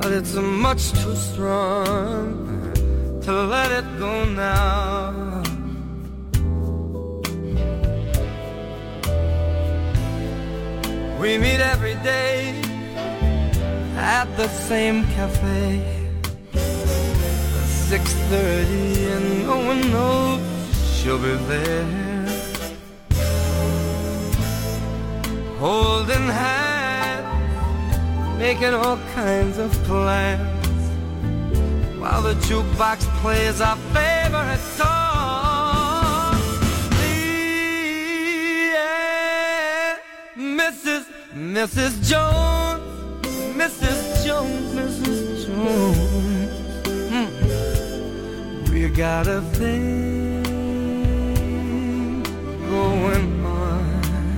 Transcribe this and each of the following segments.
but it's much too strong to let it go now. We meet every day at the same cafe, 6:30 and no one knows she'll be there, holding hands, making all kinds of plans, while the jukebox plays our favorite song. Yeah, Mrs. Jones, Mrs. Jones, Mrs. Jones, we got a thing going on.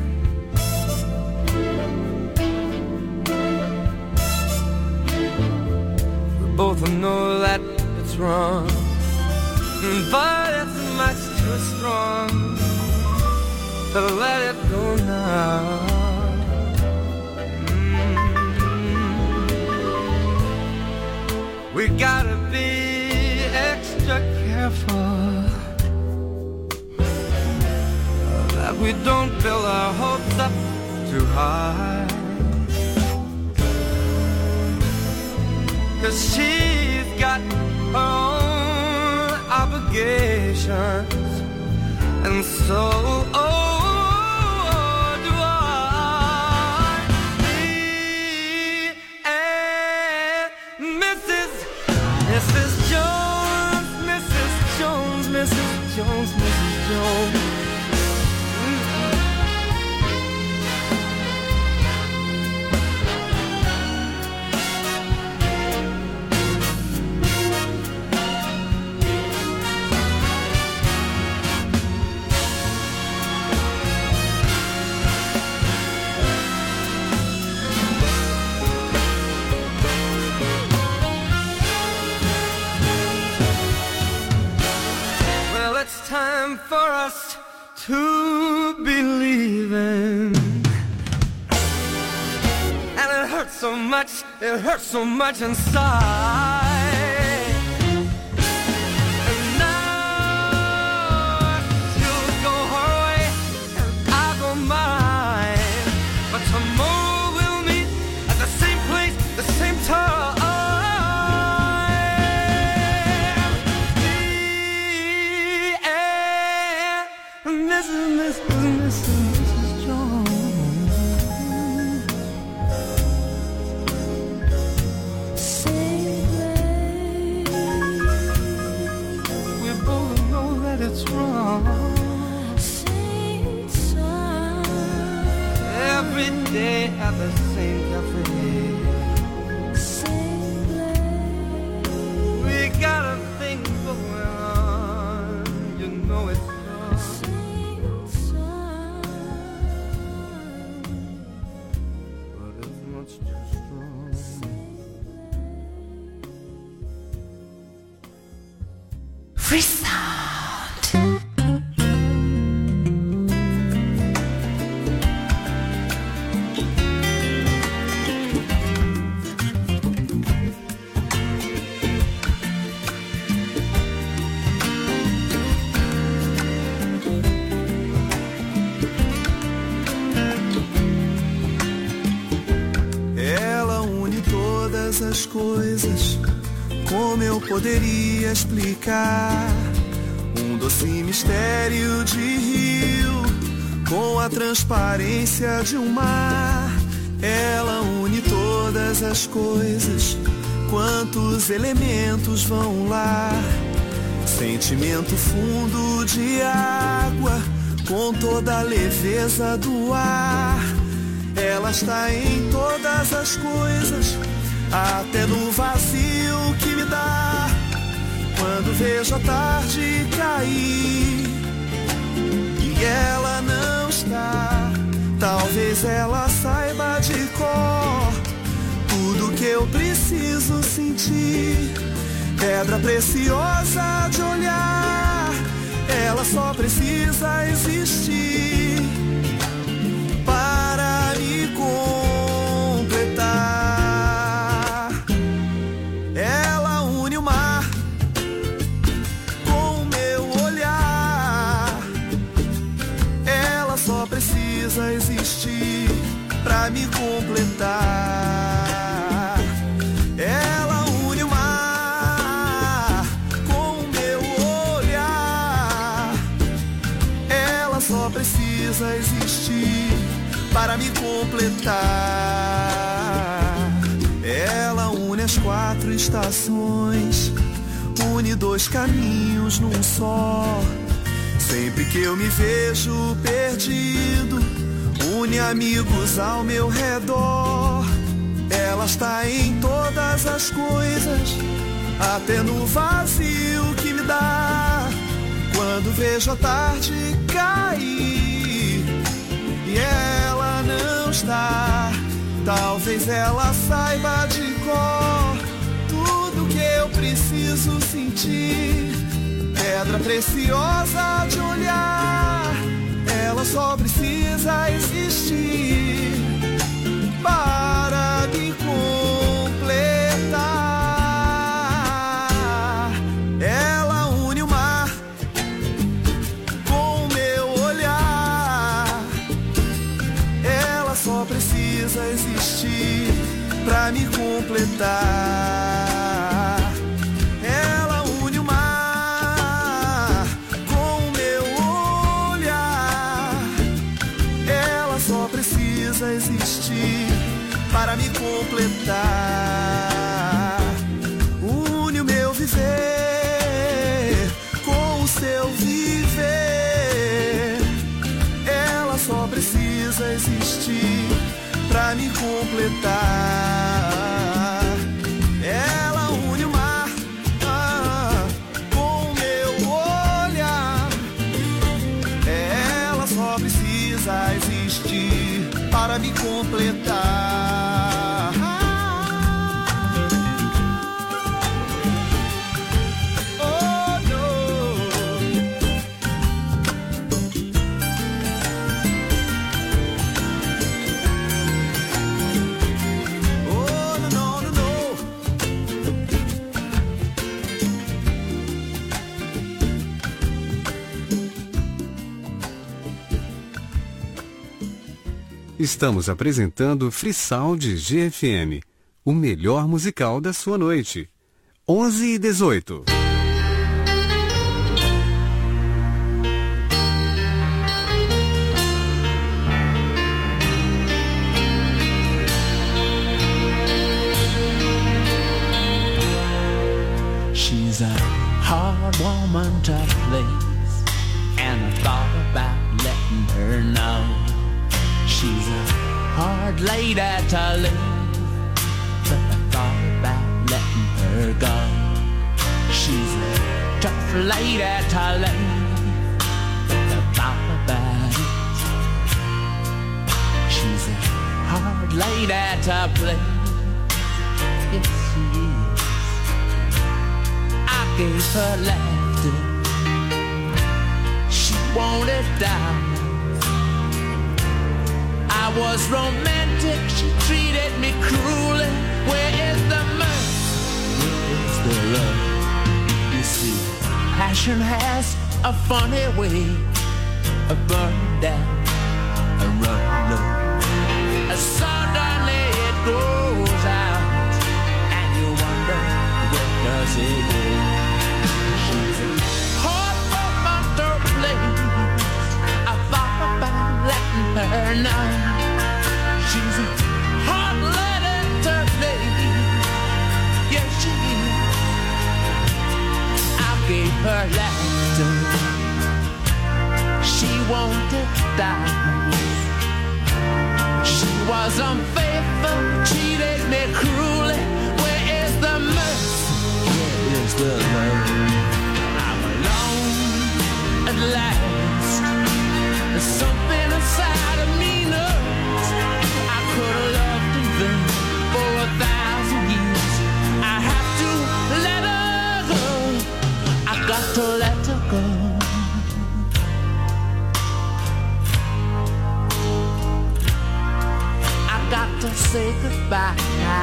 We both know that it's wrong, but it's much too strong to let it go now. We gotta be extra careful that we don't build our hopes up too high, 'cause she's got her own obligations, and so do I. Me and Mrs. Jones, Mrs. Jones, Mrs. Jones, Mrs. Jones. Time for us to be leaving, and it hurts so much inside. And now she'll go her way and I'll go mine, but tomorrow we'll meet at the same place, the same time. Mrs. Jones, we both know that it's wrong. Every day at the same cafe, we got a thing going on, you know it's wrong. Free Sound. Ela une todas as coisas. Como eu poderia explicar um doce mistério de rio com a transparência de um mar? Ela une todas as coisas, quantos elementos vão lá? Sentimento fundo de água com toda a leveza do ar. Ela está em todas as coisas, até no vazio que me dá quando vejo a tarde cair e ela não está. Talvez ela saiba de cor tudo que eu preciso sentir. Pedra preciosa de olhar, ela só precisa existir para me completar. completar. Ela une as 4 estações, une 2 caminhos num só. Sempre que eu me vejo perdido, une amigos ao meu redor. Ela está em todas as coisas, até no vazio que me dá quando vejo a tarde cair e ela não está. Talvez ela saiba de cor tudo que eu preciso sentir. Pedra preciosa de olhar, ela só precisa existir para me completar. Ela une o mar com o meu olhar, ela só precisa existir para me completar. Ela une o mar com o meu olhar, ela só precisa existir para me completar. Une o meu viver com o seu viver, ela só precisa existir para me completar. Ela une o mar com o meu olhar, ela só precisa existir para me completar. Oh, no. Oh, no, no, no, no. Estamos apresentando Free Sound GFM, o melhor musical da sua noite. 11h18. She's a hard woman to please, and I thought about letting her know. She's a hard lady to leave, but I thought about letting her go. She's a tough lady to leave, but I thought about it. She's a hard lady to please, yes she is. I gave her laughter, she wanted diamonds. I was romantic, she treated me cruelly. Where is the mercy? Where is the love? You see, passion has a funny way of burning down and running low. Suddenly it goes out, and you wonder, where does it go? She's a hard woman to please, I thought about letting her know. She's a hard lady to please, yes she is. I gave her laughter, she wanted diamonds. She was unfaithful, cheated me cruelly. Where is the mercy? Where is the love? I'm alone at last. There's something inside of me knows I could have loved in vain for 1,000 years. I have to let her go, I got to let her go. I got to say goodbye now.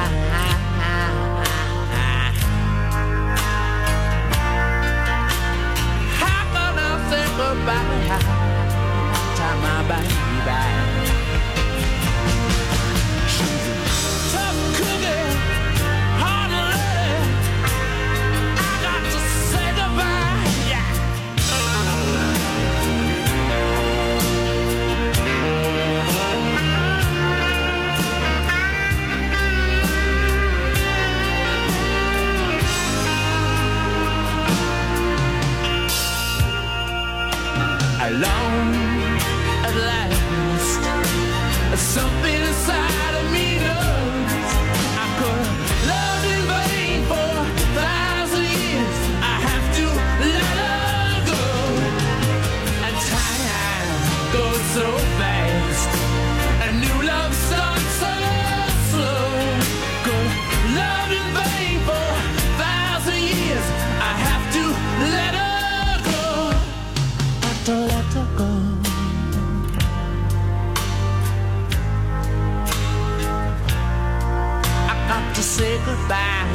got to say goodbye.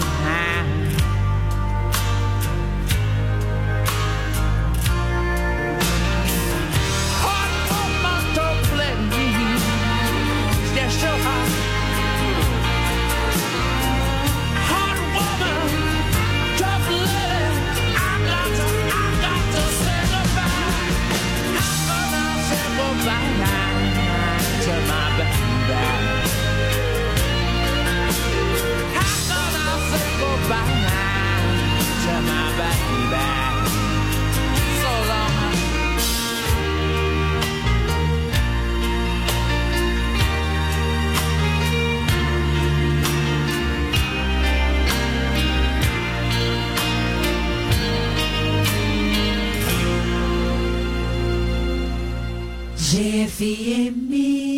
Hard woman, don't blame me. They're so hard. Hard woman, tough lady. I got to say goodbye. How can I say goodbye to my baby? How can I say goodbye to my baby? So long. GFM.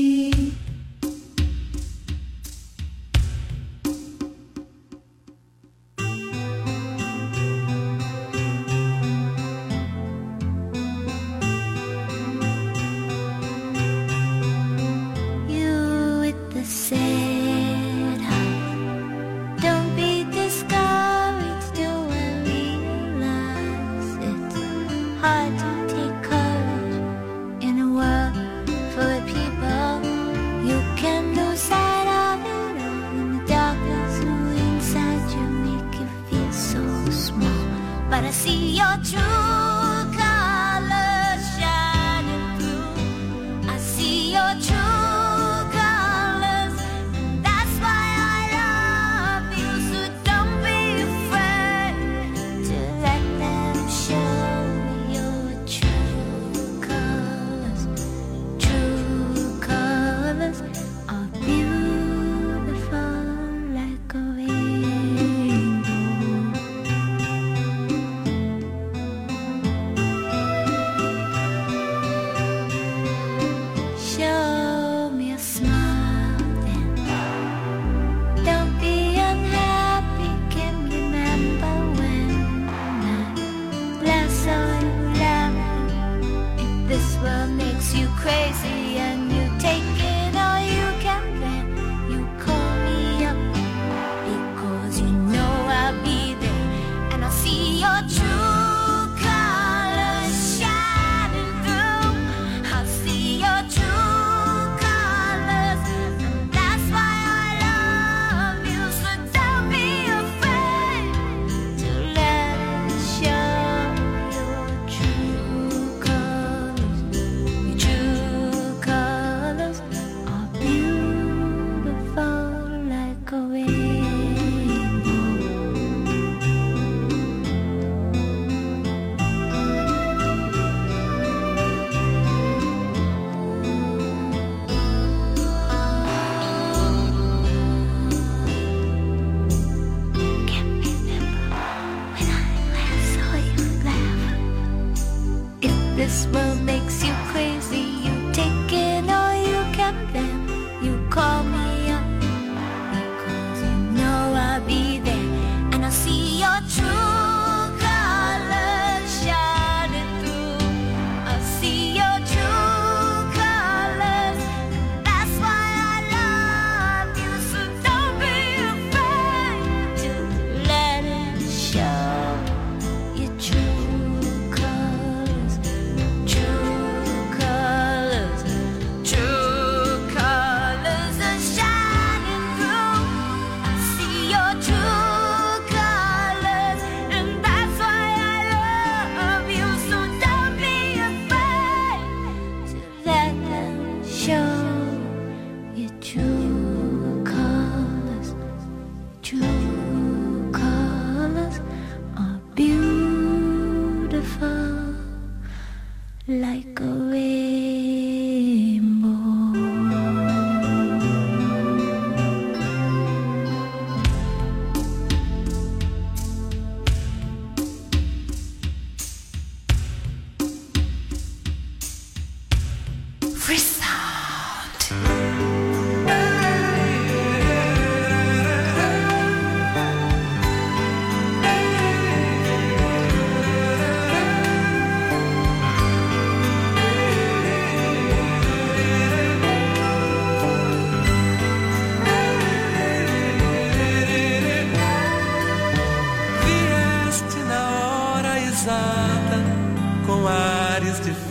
You with the sad heart, don't be discouraged. Do I realize it's hard to take courage in a world full of people? You can lose sight of it all, and the darkness inside you make you feel so small. But I see your true colors shining through. I see your true colors, and that's why I love you. So don't be afraid to let them show your true colors. True colors are beautiful like a rainbow.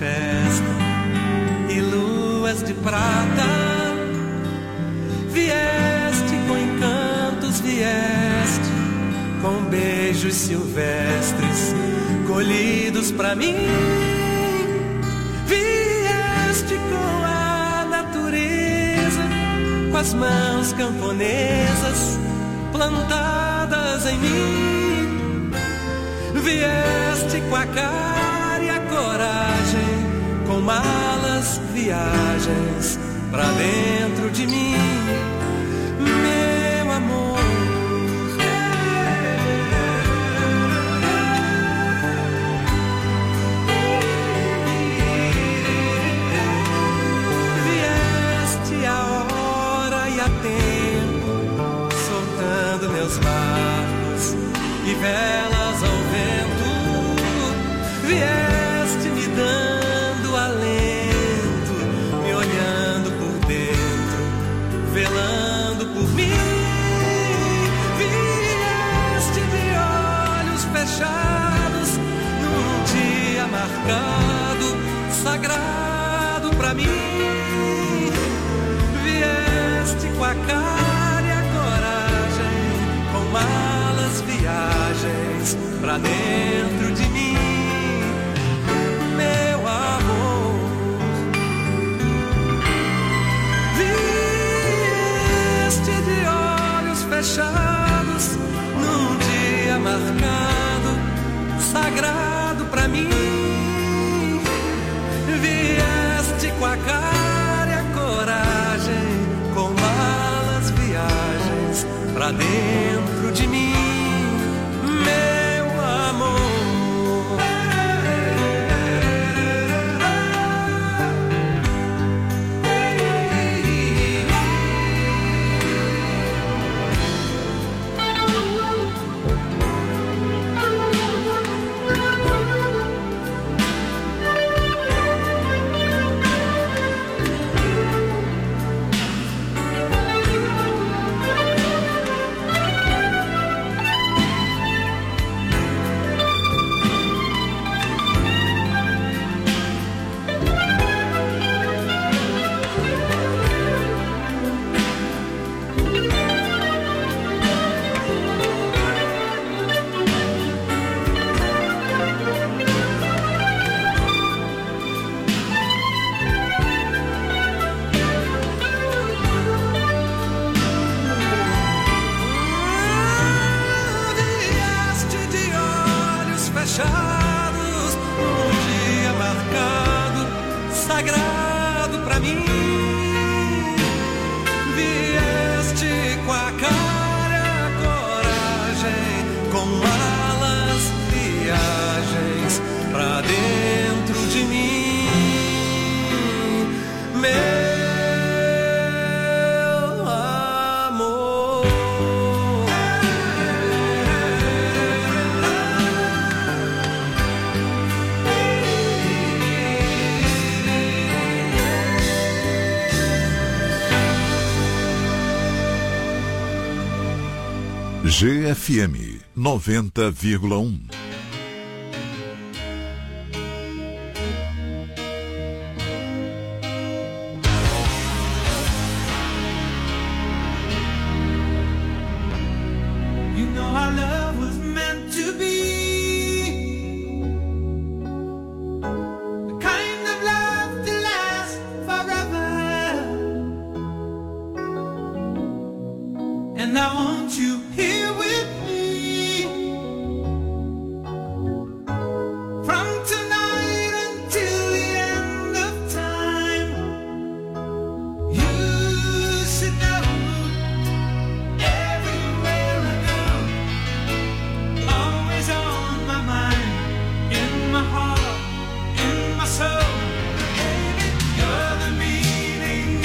festa e luas de prata. Vieste com encantos, vieste com beijos silvestres colhidos pra mim. Vieste com a natureza, com as mãos camponesas plantadas em mim. Vieste com a cara e a coragem, com malas, viagens pra dentro de mim, meu amor. Vieste a hora e a tempo, soltando meus barcos e velas ao vento. Vieste me dando alento, me olhando por dentro, velando por mim. Vieste de olhos fechados, num dia marcado, sagrado pra mim. Vieste com a cara e a coragem, com malas, viagens pra dentro de mim, meu amor. Vieste de olhos fechados, num dia marcado, sagrado pra mim. Vieste com a cara e a coragem, com malas, viagens pra dentro de mim, meu amor. GFM 90,1.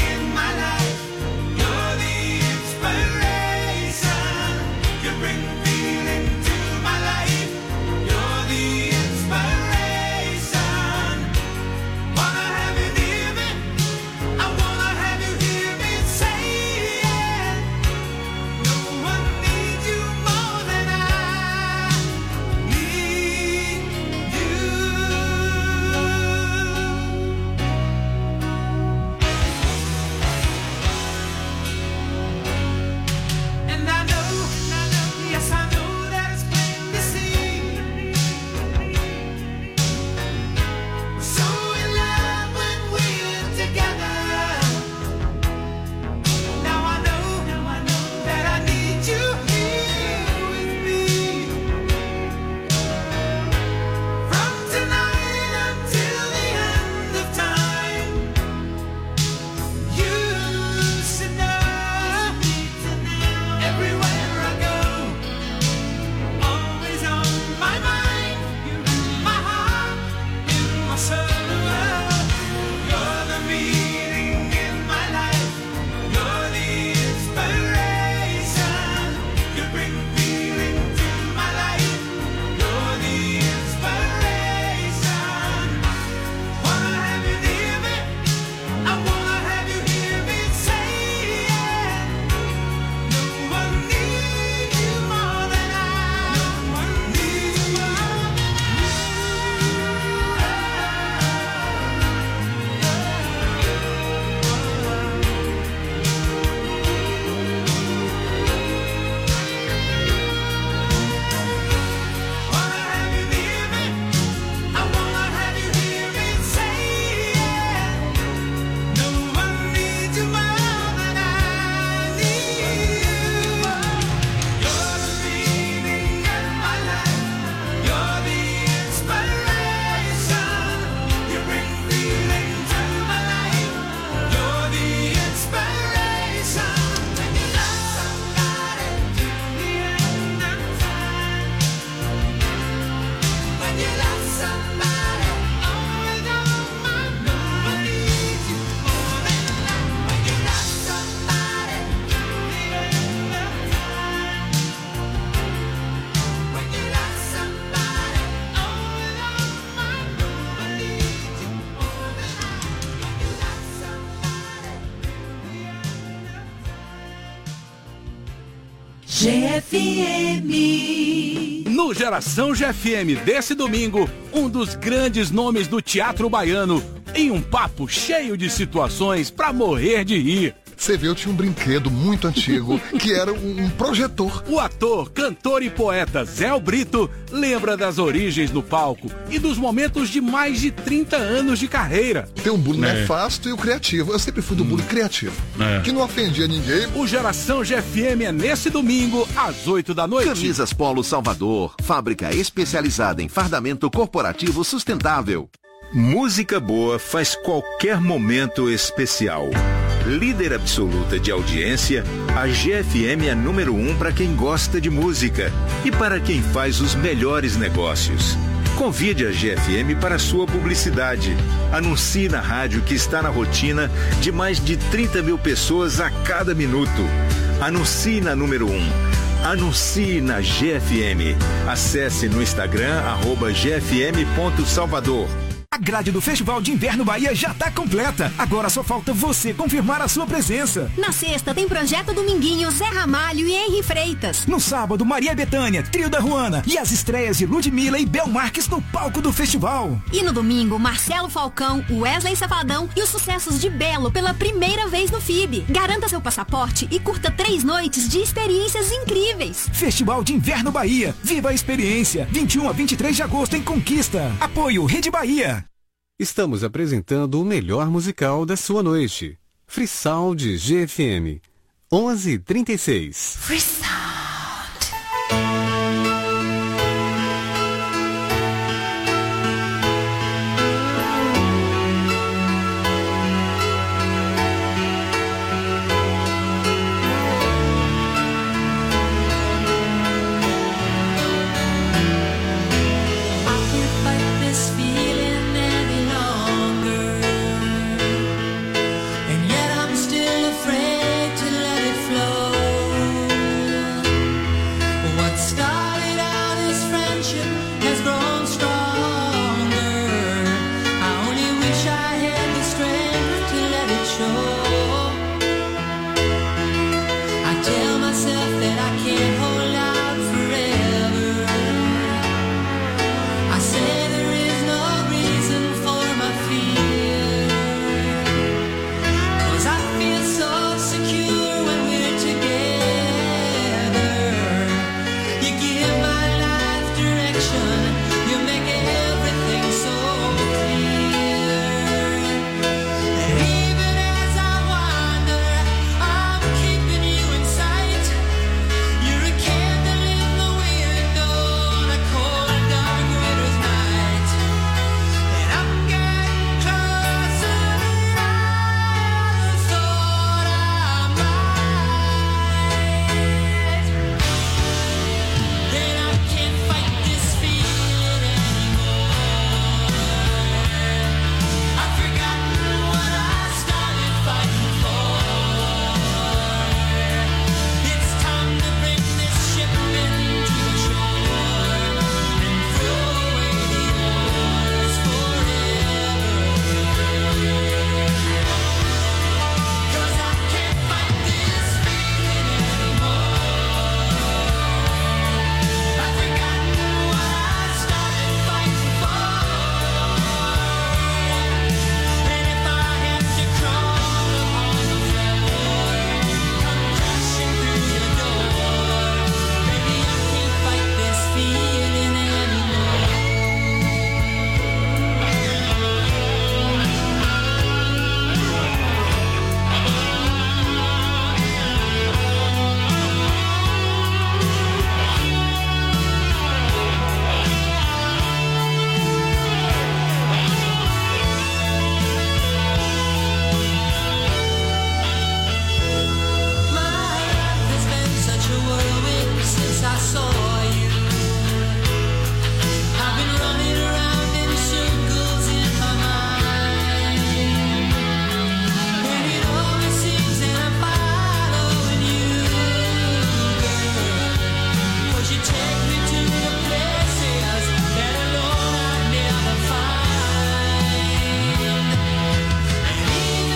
Bring me GFM. No Geração GFM desse domingo, um dos grandes nomes do teatro baiano, em um papo cheio de situações pra morrer de rir. Você vê, eu tinha um brinquedo muito antigo que era um projetor. O ator, cantor e poeta Zé Brito lembra das origens no palco e dos momentos de mais de 30 anos de carreira. Tem um bullying nefasto e o criativo. Eu sempre fui do bullying criativo, que não ofendia ninguém. O Geração GFM é nesse domingo, às 8 da noite. Camisas Polo Salvador, fábrica especializada em fardamento corporativo sustentável. Música boa faz qualquer momento especial. Líder absoluta de audiência, a GFM é número 1 para quem gosta de música e para quem faz os melhores negócios. Convide a GFM para sua publicidade. Anuncie na rádio que está na rotina de mais de 30 mil pessoas a cada minuto. Anuncie na número 1. Anuncie na GFM. Acesse no Instagram @gfm.salvador. A grade do Festival de Inverno Bahia já tá completa. Agora só falta você confirmar a sua presença. Na sexta tem Projeto Dominguinho, Zé Ramalho e Henri Freitas. No sábado, Maria Bethânia, Trio da Ruana e as estreias de Ludmilla e Bel Marques no palco do festival. E no domingo, Marcelo Falcão, Wesley Safadão e os sucessos de Belo pela primeira vez no FIB. Garanta seu passaporte e curta 3 noites de experiências incríveis. Festival de Inverno Bahia. Viva a experiência. 21 a 23 de agosto em Conquista. Apoio Rede Bahia. Estamos apresentando o melhor musical da sua noite. Freesound GFM. 11h36. Freesound.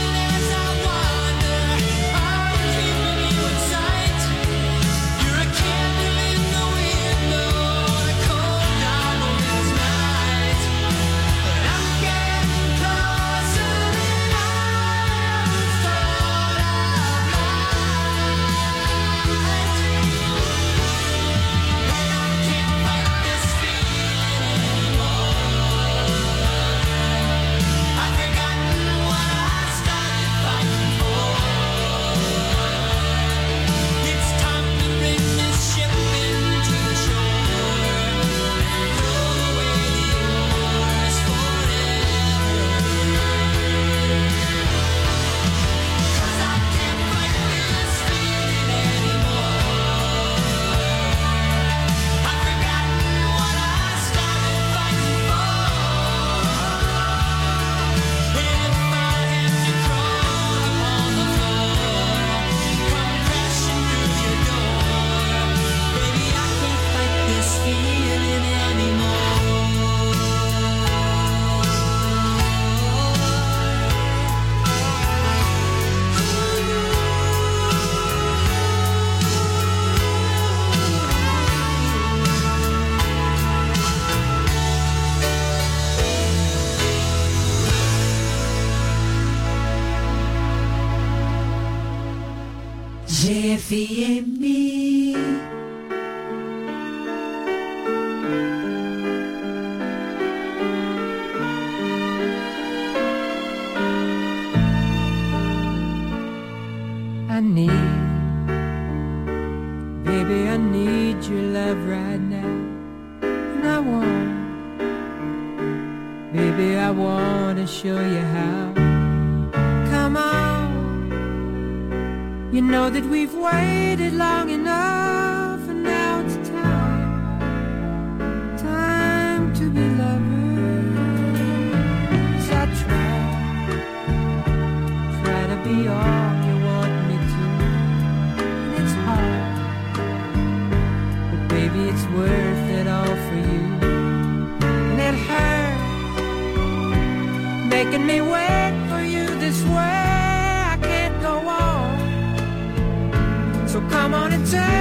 You're a king. GFM. Baby, I need your love right now. And I want to show you how. Come on. You know that we've waited long enough, and now it's time to be lovers. I try to be all you want me to, and it's hard, but baby, it's worth it all for you. And it hurts making me wait for you this way. I can't go on, so come on and take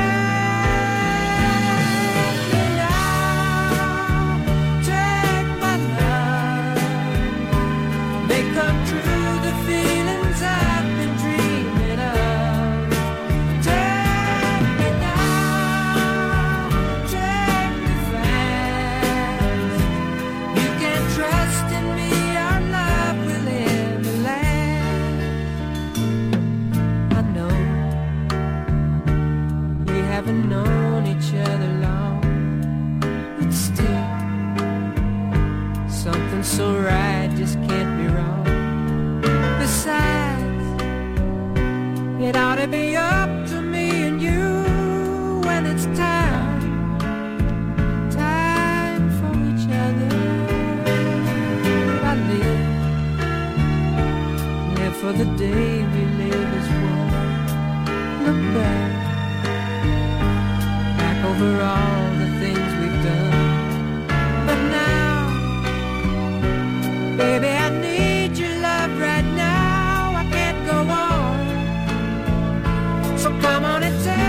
me now. Take my love, make come true the feelings I've been dreaming of. Take me now, take me fast. You can trust in me, our love will ever last. I know we haven't known each other long, but still something so right just can't be wrong. Besides, it ought to be up to me and you when it's time for each other. I live for the day we live as one. Look back over all the things we've done. But now, baby, I need your love right now. I can't go on, so come on and take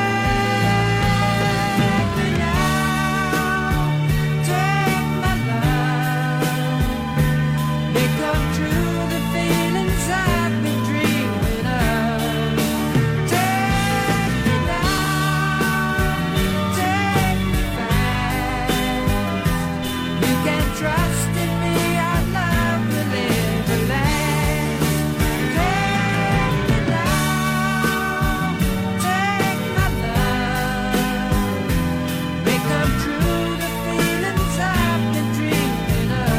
me now. Take my love, make come true the feelings I've been dreaming of. Take me now, take me fast. You can trust in me, our love will ever last. Take me now, take my love, make come true the feelings I've been dreaming of.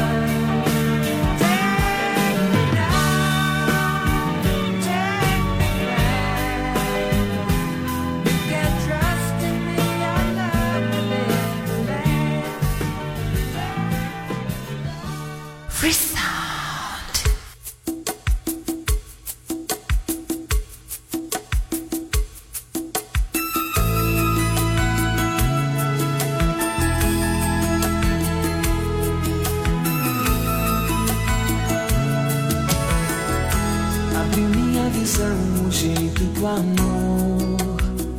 Take me now, take me fast. You can trust in me, our love will ever last. Free Sound. Abriu minha visão, o jeito do amor.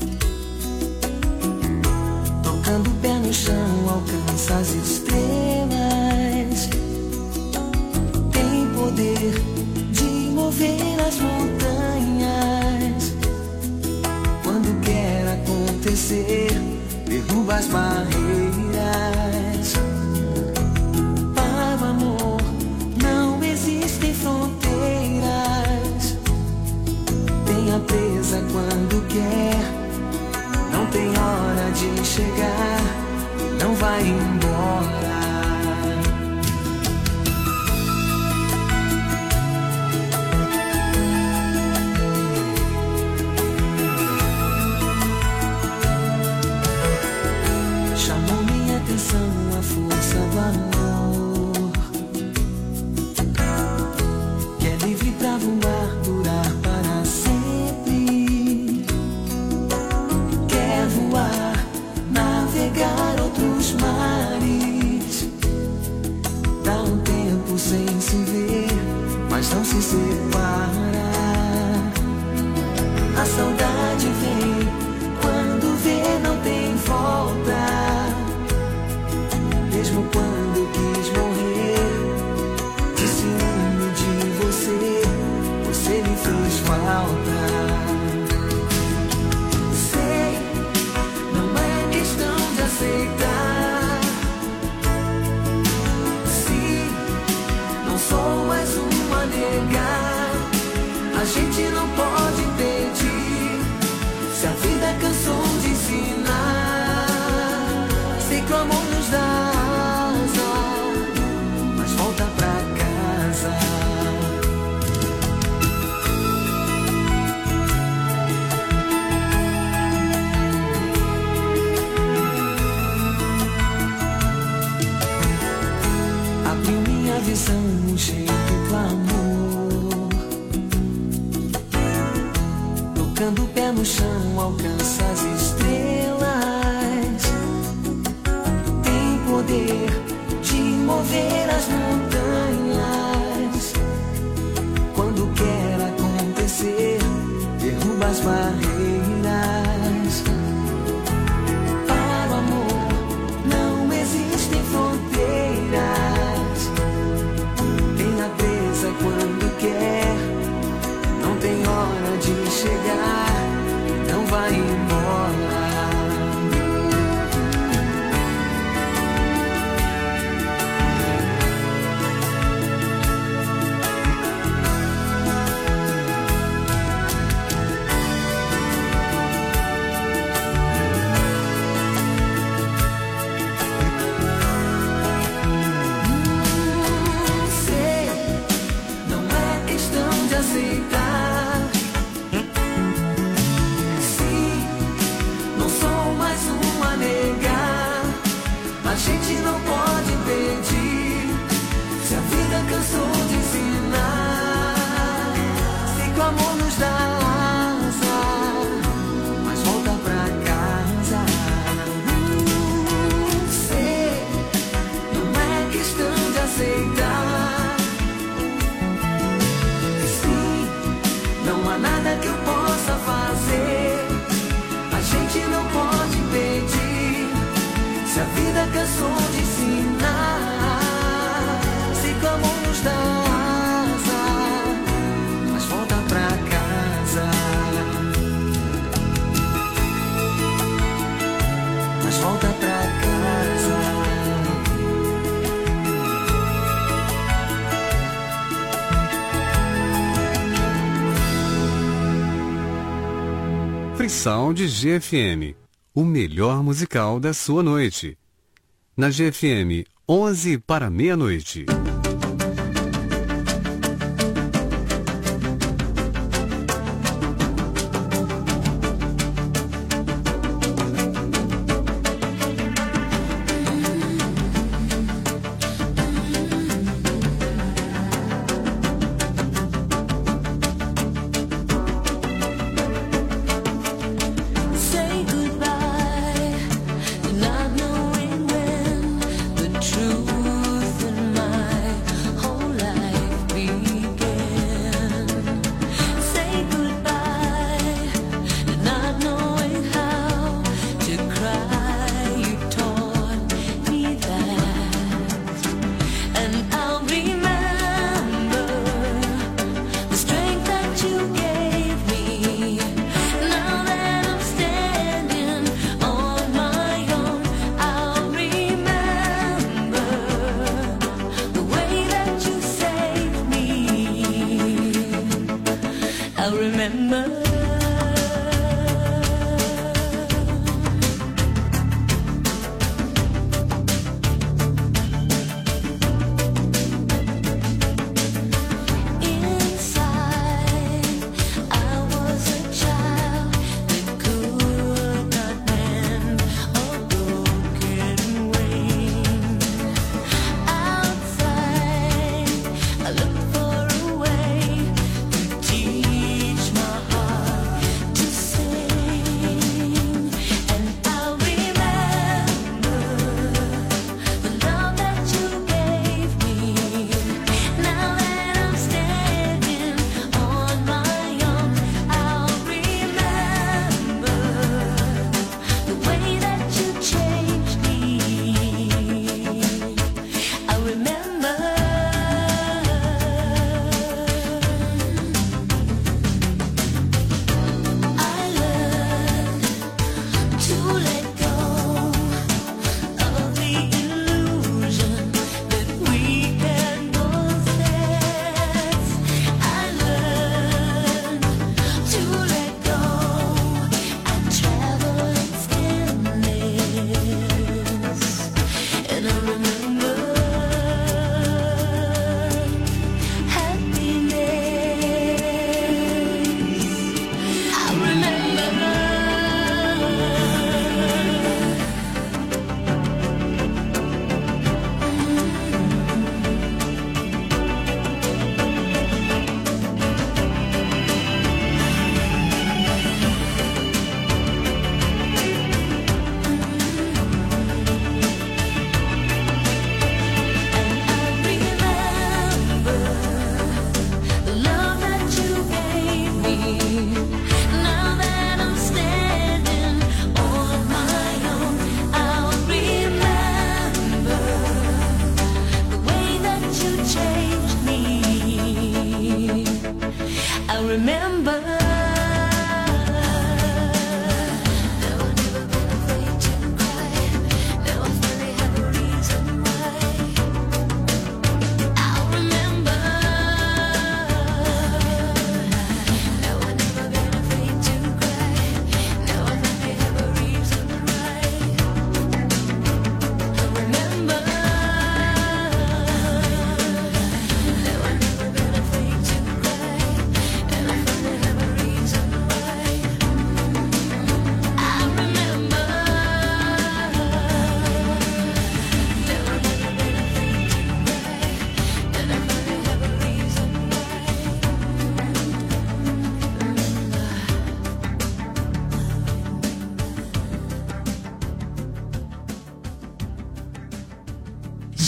Tocando o pé no chão, alcança as estrelas. Tem poder de mover as montanhas. Quando quer acontecer, derruba as barreiras. Para o amor não existem fronteiras. Tenha presa quando quer, não tem hora de chegar, não vai embora. Chamou minha atenção a força do amor, que é livre pra voar, durar para sempre. Quer voar, navegar outros mares, mover as montanhas. Quando quer acontecer, derruba as barreiras. Para o amor não existem fronteiras. Tem a presa quando quer, não tem hora de chegar, não vai embora. Aceitar. Sim, não sou mais um a negar. A gente não pode impedir. Se a vida cansou de ensinar, se que o amor nos dá asa, mas volta pra casa. Sei, não é questão de aceitar. Não há nada que eu possa fazer. A gente não pode impedir. Se a vida cansou de ensinar, se que o amor nos dá asa, mas volta pra casa. Mas volta pra casa. Sound GFM, o melhor musical da sua noite. Na GFM, 11 para meia-noite. Not knowing when the truth in my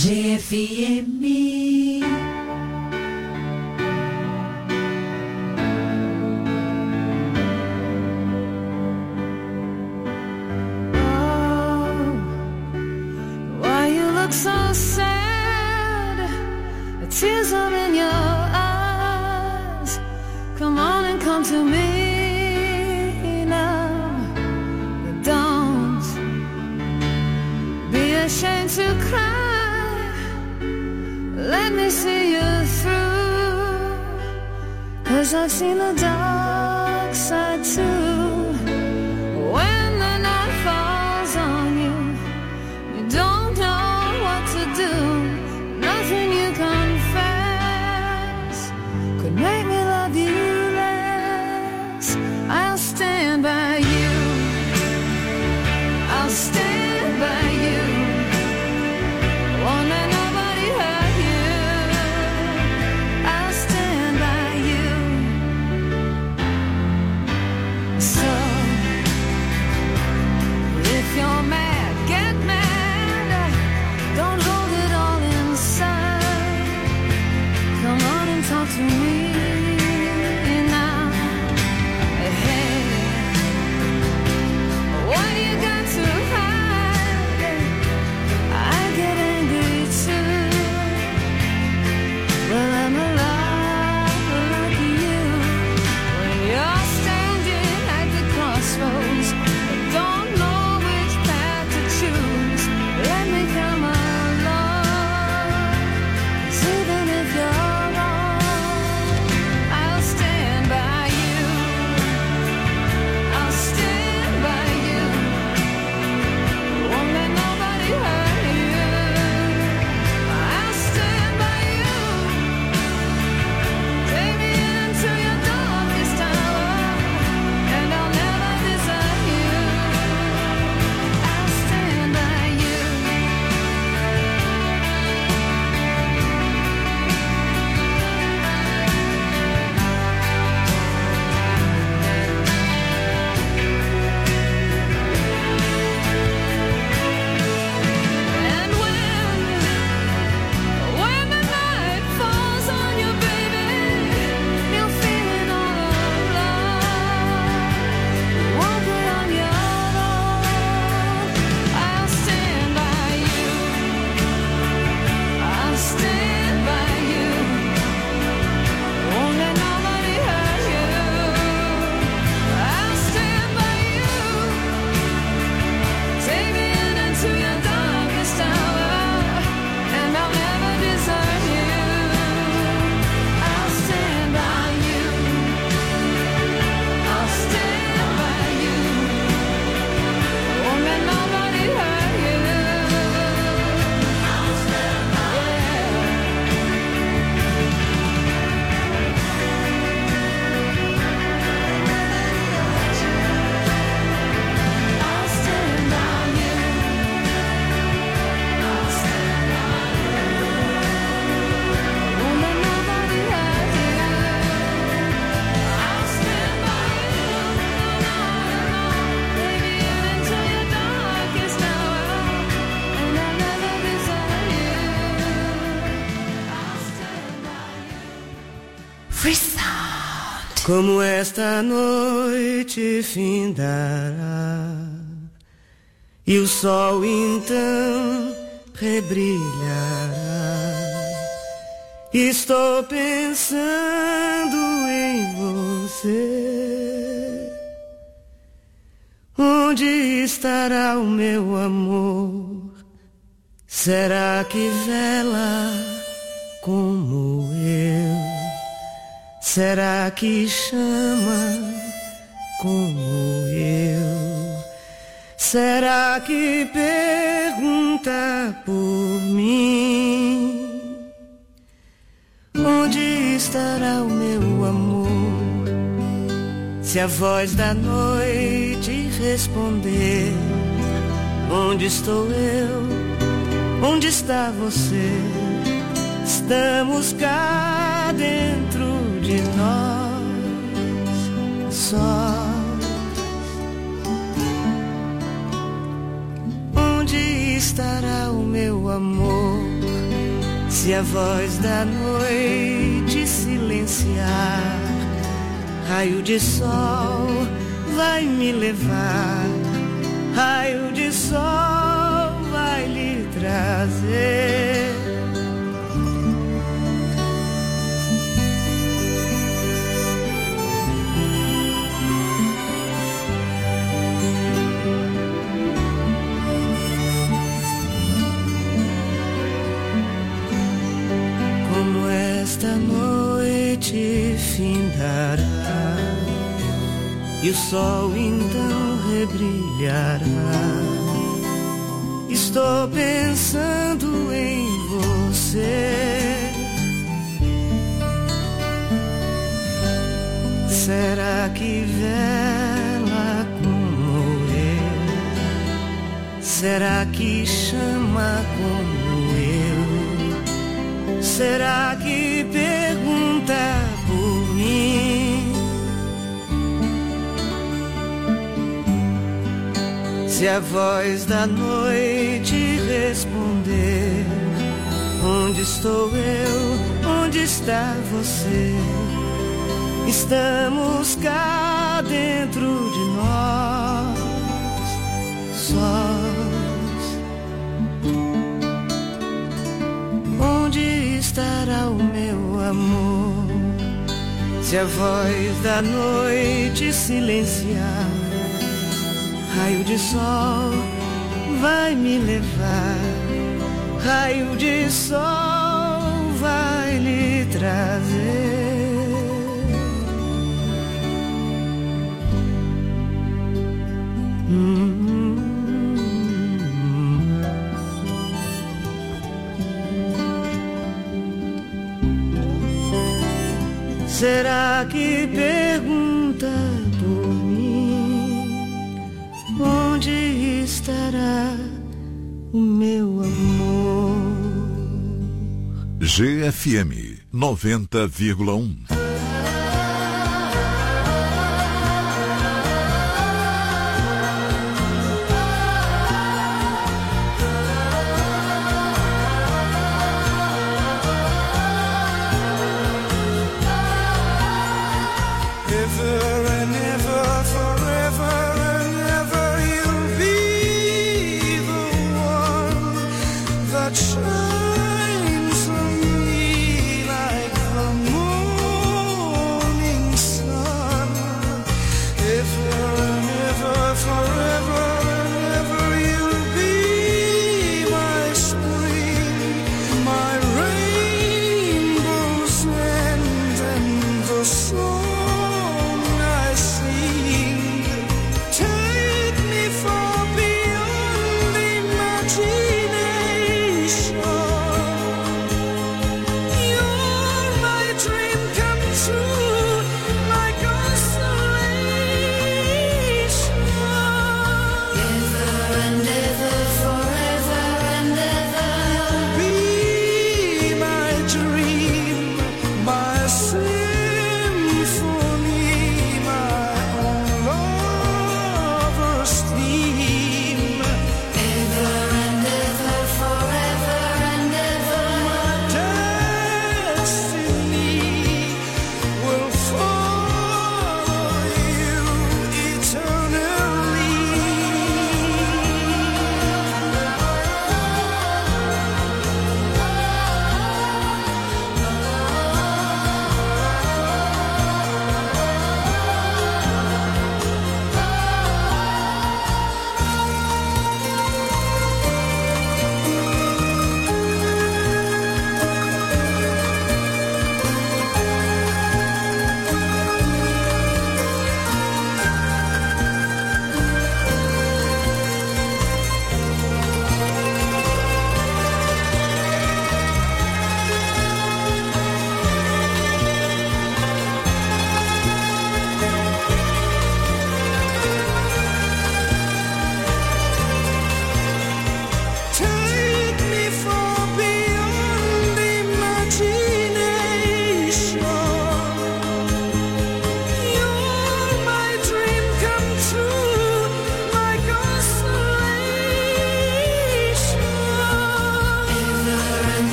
GFM. So sad, the tears are in your eyes. Come on and come to me now. Don't be ashamed to cry. Let me see you through, 'cause I've seen the dark side too. When the night falls on you, you don't know to do, nothing you confess could make me love you less. I'll stand by you, I'll stand by you, won't let nobody hurt you. I'll stand by you. So if you're mad, get mad. Don't hold it all inside. Come on and talk to me now. Hey, what do you got to hide? I get angry too. Well, I'm a lot like you. When you're standing at the crossroads, but don't know which path to choose. Let me come on. Como esta noite findará e o sol então rebrilhará, estou pensando em você. Onde estará o meu amor? Será que vela como eu? Será que chama como eu? Será que pergunta por mim? Onde estará o meu amor? Se a voz da noite responder, onde estou eu? Onde está você? Estamos cá dentro de nós sós. Onde estará o meu amor? Se a voz da noite silenciar, raio de sol vai me levar, raio de sol vai lhe trazer. Como esta noite findará e o sol então rebrilhará, estou pensando em você. Será que vela como eu? Será que chama como eu? Será que pergunta por mim? Se a voz da noite responder, onde estou eu? Onde está você? Estamos cá dentro de nós, sós. Onde estará o meu amor? Se a voz da noite silenciar, raio de sol vai me levar, raio de sol vai lhe trazer. Será que pergunta por mim? Onde estará o meu amor? GFM 90,1. Shines on me like the morning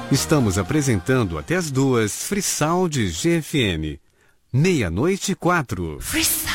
Estamos apresentando até as 2 Free Sound GFM. 00:04. Free Sound.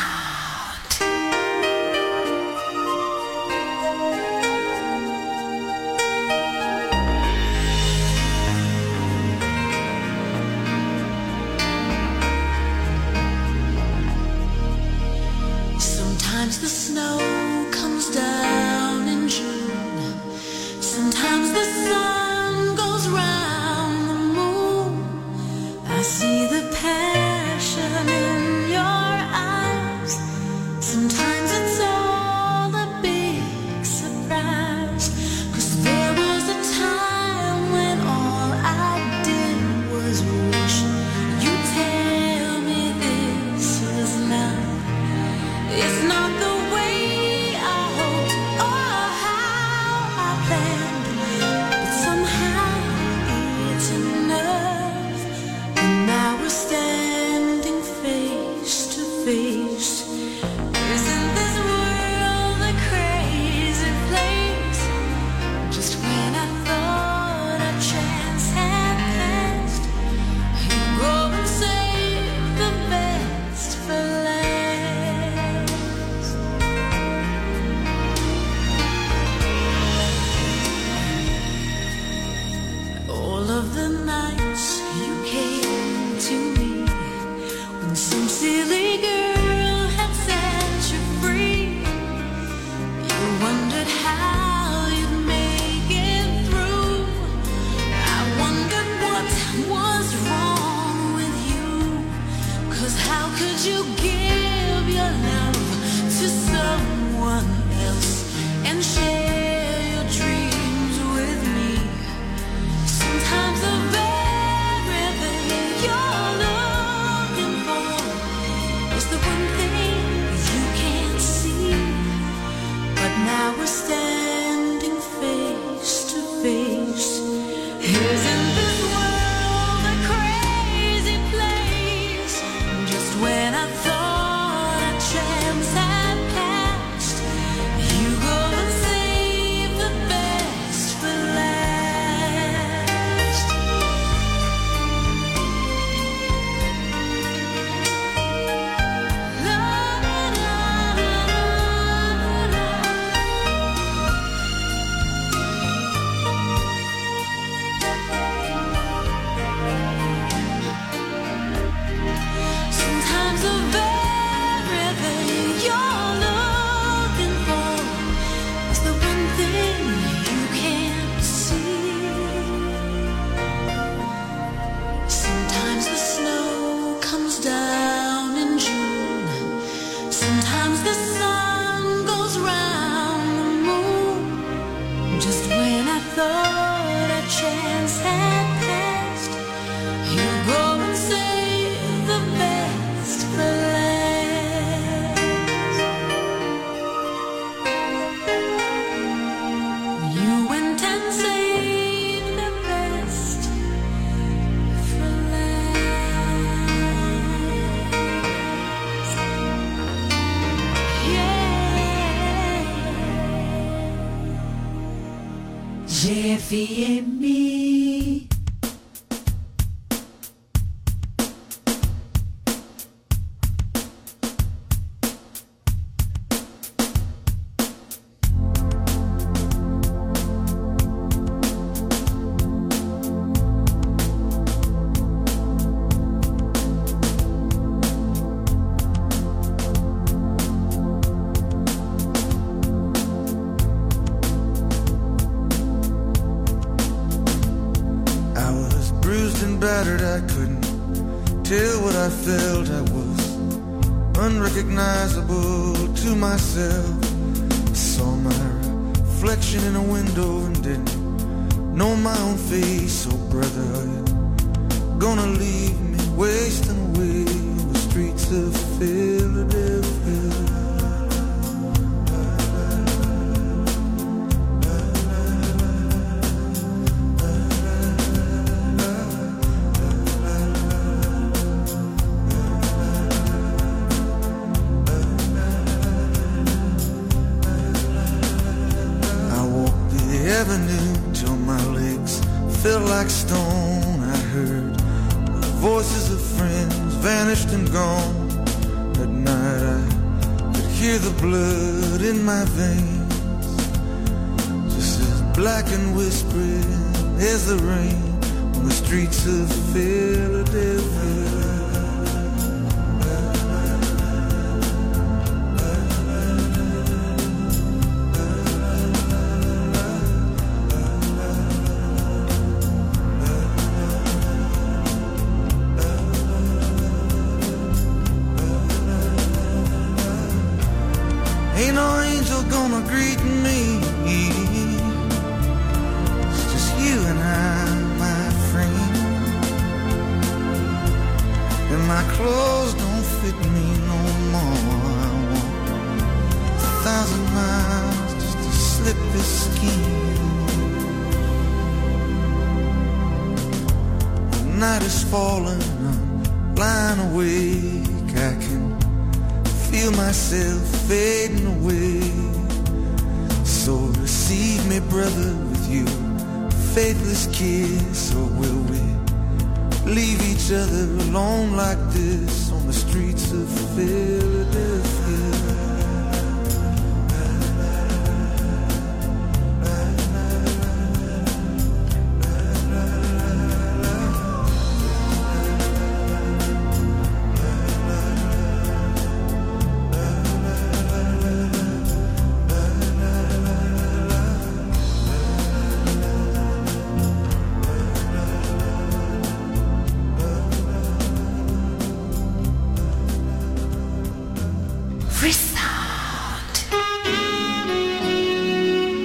Sometimes the snow comes down in June. Sometimes the sun goes round the moon. I see the passion in your eyes. Sometimes it's all a big surprise. 'Cause there was a time when all I did was wish you'd tell me this was love. It's not the way I hoped or how I planned, but somehow it's enough. And now we're standing face to face. Isn't this world a crazy place? Just when I thought our chance had passed, you go and save the best for last. All of the nights you came to me, when some silly girl had set you free, you wondered how you'd make it through. I wondered what was wrong with you, 'cause how could you give your love to someone else and share your dreams with me? Sometimes the very thing you're looking for is the one thing you can't see. But now we're standing face to face. Isn't this world a crazy place? Just when I thought our chance had passed, you go and save the best for last. La, la, la, la, la, la. Sometimes the very thing you're looking for is the one thing you can't see. Sometimes the snow comes down in June. Sometimes the sun goes round the moon. Just when I thought our chance had passed, you go and save the best for last. You went and saved the best for last. Yeah. GFM. I was bruised and battered, I couldn't tell what I felt. I was unrecognizable to myself. I saw my reflection in a window and didn't know my own face. Oh brother, are you gonna leave me wasting away in the streets of Philadelphia? avenue till my legs felt like stone. I heard the voices of friends vanished and gone. At night I could hear the blood in my veins, just as black and whispering as the rain on the streets of Philadelphia. Ain't no angel gonna greet me. It's just you and I, my friend. And my clothes don't fit me no more. I walk 1,000 miles just to slip this skin. The night is falling, I'm lying awake. I can feel myself fading away. So receive me, brother, with you faithless kiss. Or will we leave each other alone like this on the streets of Philadelphia?